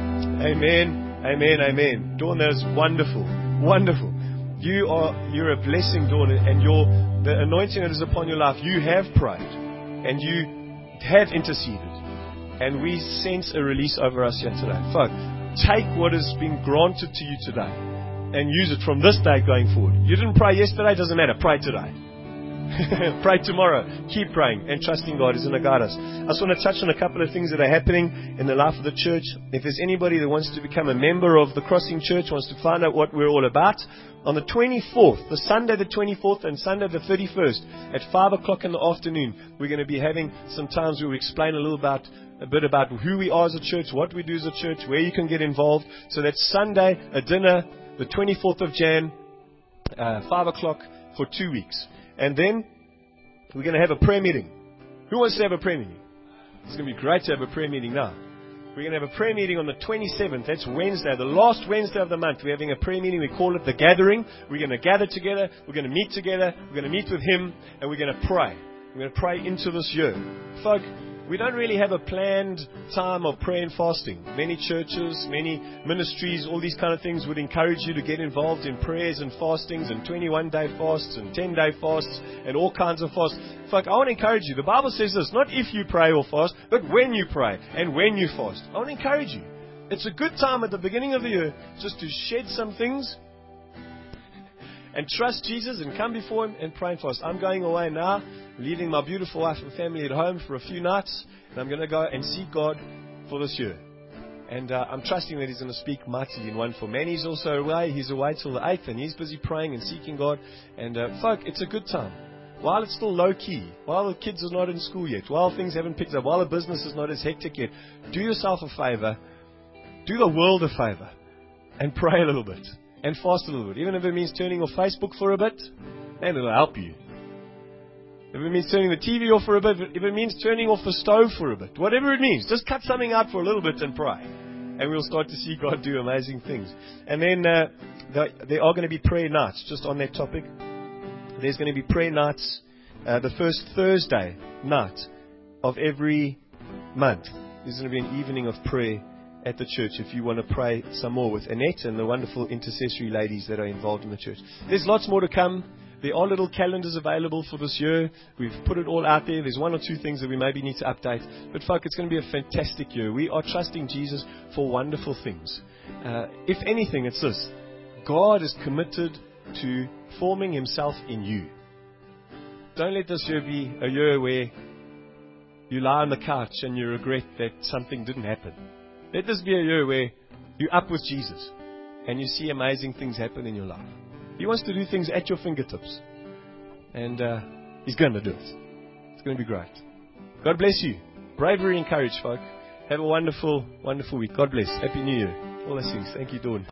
A: Amen, amen, amen. Dawn, that is wonderful, wonderful. You're a blessing, Dawn, and the anointing that is upon your life, you have prayed, and you have interceded, and we sense a release over us here today. Folks, take what has been granted to you today and use it from this day going forward. You didn't pray yesterday, doesn't matter, pray today. Pray tomorrow. Keep praying and trusting God is going to guide us. I just want to touch on a couple of things that are happening in the life of the church. If there's anybody that wants to become a member of the Crossing Church, wants to find out what we're all about, on the 24th, the Sunday the 24th and Sunday the 31st at 5 o'clock in the afternoon, we're going to be having some times where we explain a bit about who we are as a church, what we do as a church, where you can get involved. So that's Sunday, a dinner, the 24th of Jan, 5 o'clock for 2 weeks. And then we're going to have a prayer meeting. Who wants to have a prayer meeting? It's going to be great to have a prayer meeting now. We're going to have a prayer meeting on the 27th. That's Wednesday, the last Wednesday of the month. We're having a prayer meeting. We call it The Gathering. We're going to gather together. We're going to meet together. We're going to meet with Him. And we're going to pray. We're going to pray into this year. Folk, we don't really have a planned time of prayer and fasting. Many churches, many ministries, all these kind of things would encourage you to get involved in prayers and fastings and 21-day fasts and 10-day fasts and all kinds of fasts. Folk, I want to encourage you. The Bible says this, not if you pray or fast, but when you pray and when you fast. I want to encourage you. It's a good time at the beginning of the year just to shed some things and trust Jesus and come before Him and pray and fast. I'm going away now, leaving my beautiful wife and family at home for a few nights, and I'm going to go and seek God for this year. And I'm trusting that He's going to speak mightily in one form. Manny's also away. He's away till the 8th, and he's busy praying and seeking God. And folk, it's a good time. While it's still low-key, while the kids are not in school yet, while things haven't picked up, while the business is not as hectic yet, do yourself a favor, do the world a favor, and pray a little bit. And fast a little bit. Even if it means turning off Facebook for a bit, man, it'll help you. If it means turning the TV off for a bit, if it means turning off the stove for a bit, whatever it means, just cut something out for a little bit and pray. And we'll start to see God do amazing things. And then there are going to be prayer nights, just on that topic. There's going to be prayer nights the first Thursday night of every month. There's going to be an evening of prayer at the church if you want to pray some more with Annette and the wonderful intercessory ladies that are involved in the church. There's lots more to come. There are little calendars available for this year. We've put it all out there. There's one or two things that we maybe need to update. But folk, it's going to be a fantastic year. We are trusting Jesus for wonderful things. If anything, it's this. God is committed to forming Himself in you. Don't let this year be a year where you lie on the couch and you regret that something didn't happen. Let this be a year where you're up with Jesus and you see amazing things happen in your life. He wants to do things at your fingertips. And He's going to do it. It's going to be great. God bless you. Bravery and courage, folk. Have a wonderful, wonderful week. God bless. Happy New Year. All blessings. Thank you, Dawn.